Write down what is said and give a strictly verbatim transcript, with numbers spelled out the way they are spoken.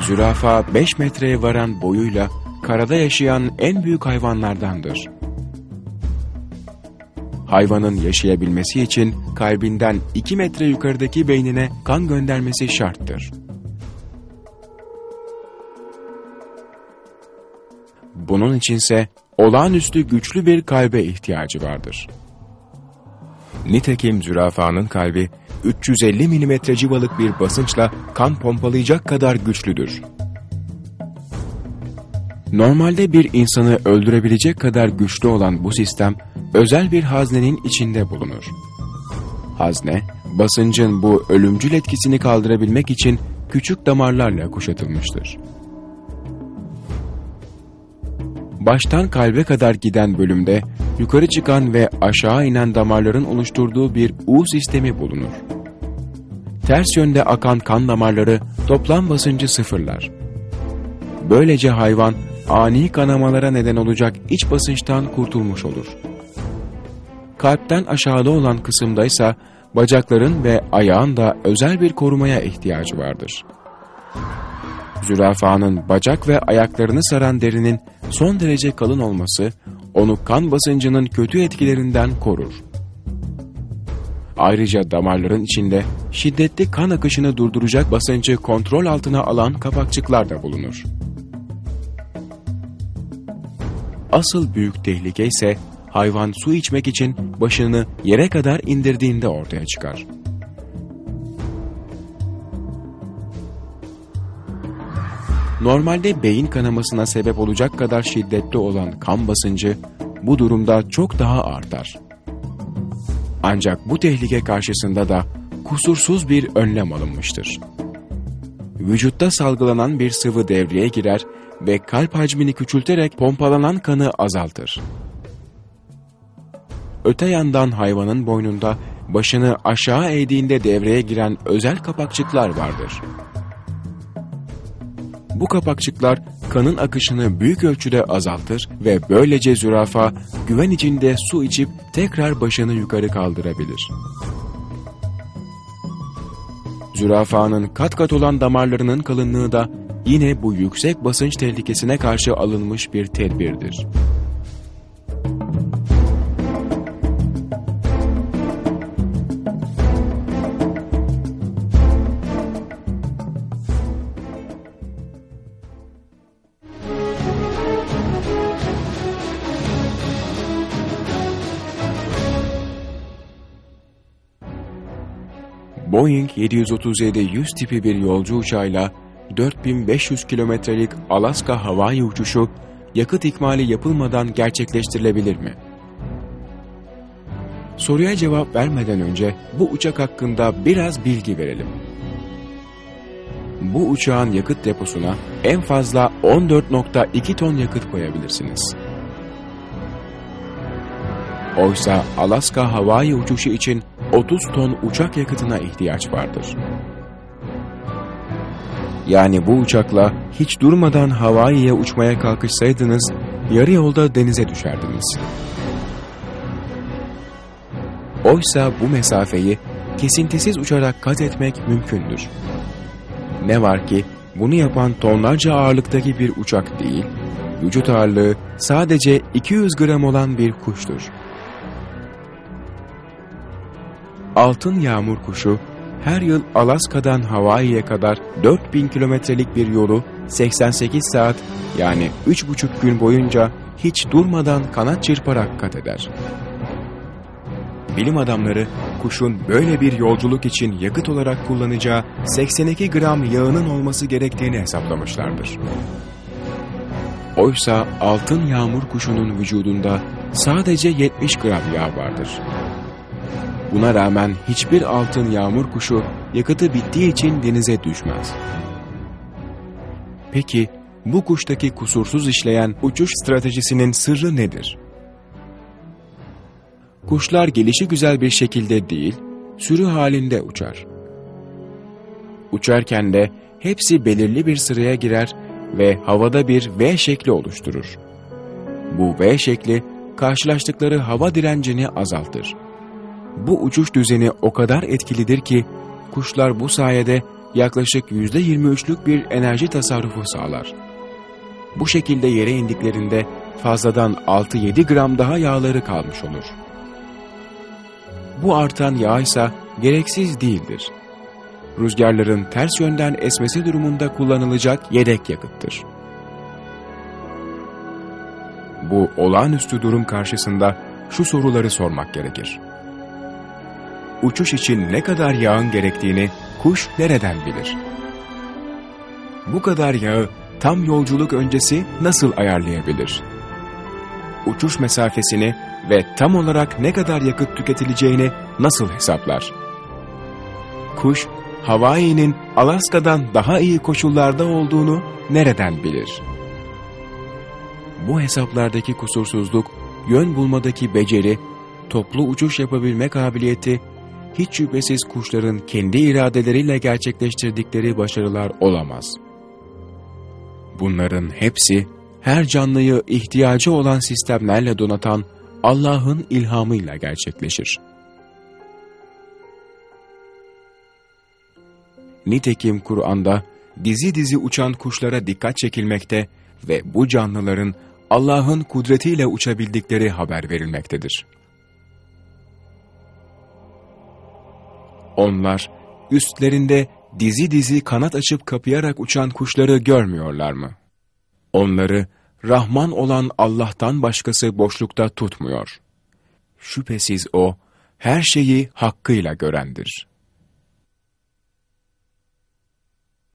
Zürafa beş metreye varan boyuyla karada yaşayan en büyük hayvanlardandır. Hayvanın yaşayabilmesi için kalbinden iki metre yukarıdaki beynine kan göndermesi şarttır. Bunun içinse olağanüstü güçlü bir kalbe ihtiyacı vardır. Nitekim zürafanın kalbi üç yüz elli milimetre civalık bir basınçla kan pompalayacak kadar güçlüdür. Normalde bir insanı öldürebilecek kadar güçlü olan bu sistem özel bir haznenin içinde bulunur. Hazne, basıncın bu ölümcül etkisini kaldırabilmek için küçük damarlarla kuşatılmıştır. Baştan kalbe kadar giden bölümde yukarı çıkan ve aşağı inen damarların oluşturduğu bir U sistemi bulunur. Ters yönde akan kan damarları toplam basıncı sıfırlar. Böylece hayvan ani kanamalara neden olacak iç basınçtan kurtulmuş olur. Kalpten aşağıda olan kısımdaysa bacakların ve ayağın da özel bir korumaya ihtiyacı vardır. Zürafanın bacak ve ayaklarını saran derinin son derece kalın olması onu kan basıncının kötü etkilerinden korur. Ayrıca damarların içinde şiddetli kan akışını durduracak basıncı kontrol altına alan kapakçıklar da bulunur. Asıl büyük tehlike ise hayvan su içmek için başını yere kadar indirdiğinde ortaya çıkar. Normalde beyin kanamasına sebep olacak kadar şiddetli olan kan basıncı bu durumda çok daha artar. Ancak bu tehlike karşısında da kusursuz bir önlem alınmıştır. Vücutta salgılanan bir sıvı devreye girer ve kalp hacmini küçülterek pompalanan kanı azaltır. Öte yandan hayvanın boynunda başını aşağı eğdiğinde devreye giren özel kapakçıklar vardır. Bu kapakçıklar kanın akışını büyük ölçüde azaltır ve böylece zürafa güven içinde su içip tekrar başını yukarı kaldırabilir. Zürafanın kat kat olan damarlarının kalınlığı da yine bu yüksek basınç tehlikesine karşı alınmış bir tedbirdir. Boeing yedi yüz otuz yedi yüz tipi bir yolcu uçağıyla dört bin beş yüz kilometrelik Alaska-Hawaii uçuşu yakıt ikmali yapılmadan gerçekleştirilebilir mi? Soruya cevap vermeden önce bu uçak hakkında biraz bilgi verelim. Bu uçağın yakıt deposuna en fazla on dört nokta iki ton yakıt koyabilirsiniz. Oysa Alaska-Hawaii uçuşu için otuz ton uçak yakıtına ihtiyaç vardır. Yani bu uçakla hiç durmadan Hawaii'ye uçmaya kalkışsaydınız, yarı yolda denize düşerdiniz. Oysa bu mesafeyi kesintisiz uçarak kat etmek mümkündür. Ne var ki bunu yapan tonlarca ağırlıktaki bir uçak değil, vücut ağırlığı sadece iki yüz gram olan bir kuştur. Altın yağmur kuşu her yıl Alaska'dan Hawaii'ye kadar dört bin kilometrelik bir yolu seksen sekiz saat yani üç buçuk gün boyunca hiç durmadan kanat çırparak kat eder. Bilim adamları kuşun böyle bir yolculuk için yakıt olarak kullanacağı seksen iki gram yağının olması gerektiğini hesaplamışlardır. Oysa altın yağmur kuşunun vücudunda sadece yetmiş gram yağ vardır. Buna rağmen hiçbir altın yağmur kuşu yakıtı bittiği için denize düşmez. Peki bu kuştaki kusursuz işleyen uçuş stratejisinin sırrı nedir? Kuşlar gelişigüzel bir şekilde değil, sürü halinde uçar. Uçarken de hepsi belirli bir sıraya girer ve havada bir V şekli oluşturur. Bu V şekli karşılaştıkları hava direncini azaltır. Bu uçuş düzeni o kadar etkilidir ki kuşlar bu sayede yaklaşık yüzde yirmi üçlük bir enerji tasarrufu sağlar. Bu şekilde yere indiklerinde fazladan altı yedi gram daha yağları kalmış olur. Bu artan yağ ise gereksiz değildir. Rüzgarların ters yönden esmesi durumunda kullanılacak yedek yakıttır. Bu olağanüstü durum karşısında şu soruları sormak gerekir. Uçuş için ne kadar yağın gerektiğini kuş nereden bilir? Bu kadar yağı tam yolculuk öncesi nasıl ayarlayabilir? Uçuş mesafesini ve tam olarak ne kadar yakıt tüketileceğini nasıl hesaplar? Kuş, Hawaii'nin Alaska'dan daha iyi koşullarda olduğunu nereden bilir? Bu hesaplardaki kusursuzluk, yön bulmadaki beceri, toplu uçuş yapabilme kabiliyeti, hiç şüphesiz kuşların kendi iradeleriyle gerçekleştirdikleri başarılar olamaz. Bunların hepsi, her canlıyı ihtiyacı olan sistemlerle donatan Allah'ın ilhamıyla gerçekleşir. Nitekim Kur'an'da dizi dizi uçan kuşlara dikkat çekilmekte ve bu canlıların Allah'ın kudretiyle uçabildikleri haber verilmektedir. Onlar, üstlerinde dizi dizi kanat açıp kapayarak uçan kuşları görmüyorlar mı? Onları Rahman olan Allah'tan başkası boşlukta tutmuyor. Şüphesiz O, her şeyi hakkıyla görendir.